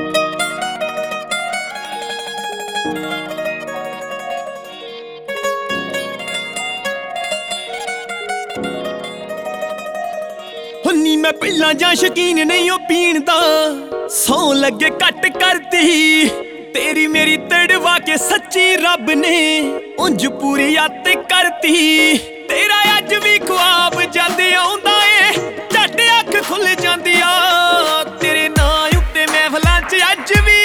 हुन्नी मैं पहला जा शकीन नहीं हो पीण दा, सौ लगे घट करती तेरी मेरी तड़वा के सच्ची रब ने उंज पूरी आत करती। तेरा अज भी ख्वाब जद आउंदा ए झट अख खुल जांदी आ, तेरे नां उत्ते महफलां च अज भी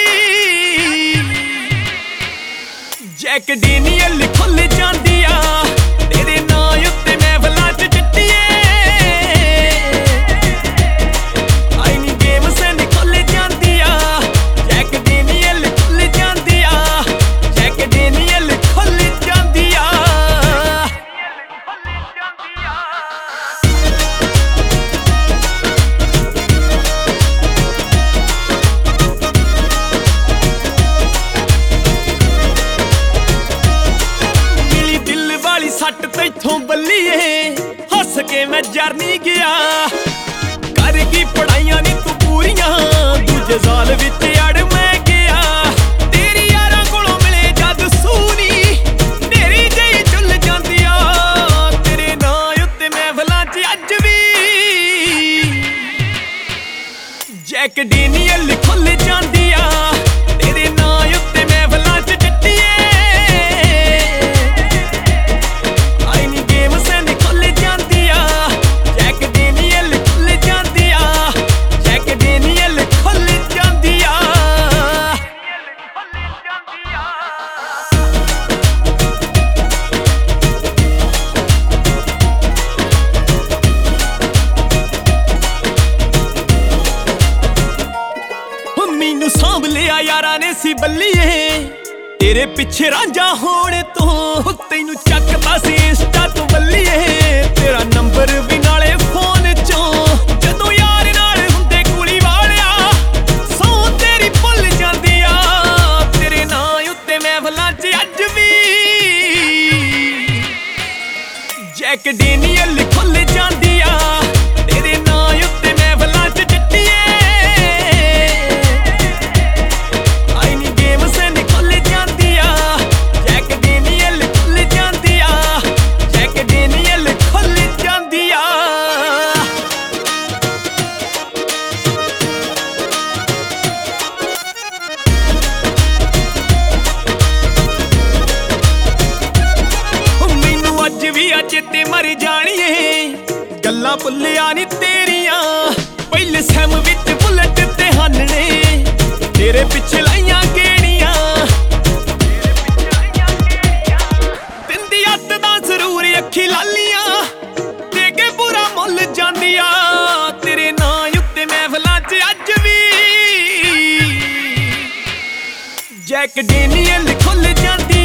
जैक डेनियल खुल जांदी आ, तेरे नां उत्ते महफलां च चिट्टिए आईनी गेम सन खुल जांदी आ, जैक डेनियल खुल जांदी आ, जैक डेनियल खुल जांदी आ। मिली दिल वाली सट तैथों बल्लीए, हस के मैं जर नहीं गया, कर की पढ़ाइयां नी तू पूरियां, दूजे साल विच अड़ मैं गया। तेरी यारां कोलों मिले जद सूनी तेरी जेही चुल जांदी आ, तेरे नां उत्ते महफलां च अज भी जैक डेनियल खुल जांदी आ, तेरे नां उत्ते महफलां च चिट्टिए आईनी गेम सन खुल जांदी आ, जैक डेनियल खुल जांदी आ, जैक डेनियल खुल जांदी आ। मैनू सांभ लिया यारां ने सी बल्लीए, तेरे पिछे रांझा होने तो तैनू चकदा सी इंस्टा तो बल्लीए, तेरा नंबर भी नाले फोन चों जदों यार नाल हुंदे कुली वालिया, सौ तेरी भुल जांदी आ, तेरे नां उत्ते महफलां च अज भी जैक डेनियल खुल जांदी आ, तेरे नां उत्ते महफलां च चिट्टिए आईनी गेम सन खुल जांदी आ, जैक डेनियल खुल जांदी आ, जैक डेनियल खुल जांदी आ। मैनू अज भी चेते मर जाणीए, गल्लां भुल्लिया नी तेरियां, पहले सैम विच बुलेट ते हानने, तेरे पिछे लाइयां गेड़ियां, दिंदी अत दा जरूर अखी लालियां, दे के बुरा मुल जांदी आ, तेरे नां उत्ते महफलां च अज भी जैक डेनियल खुल जांदी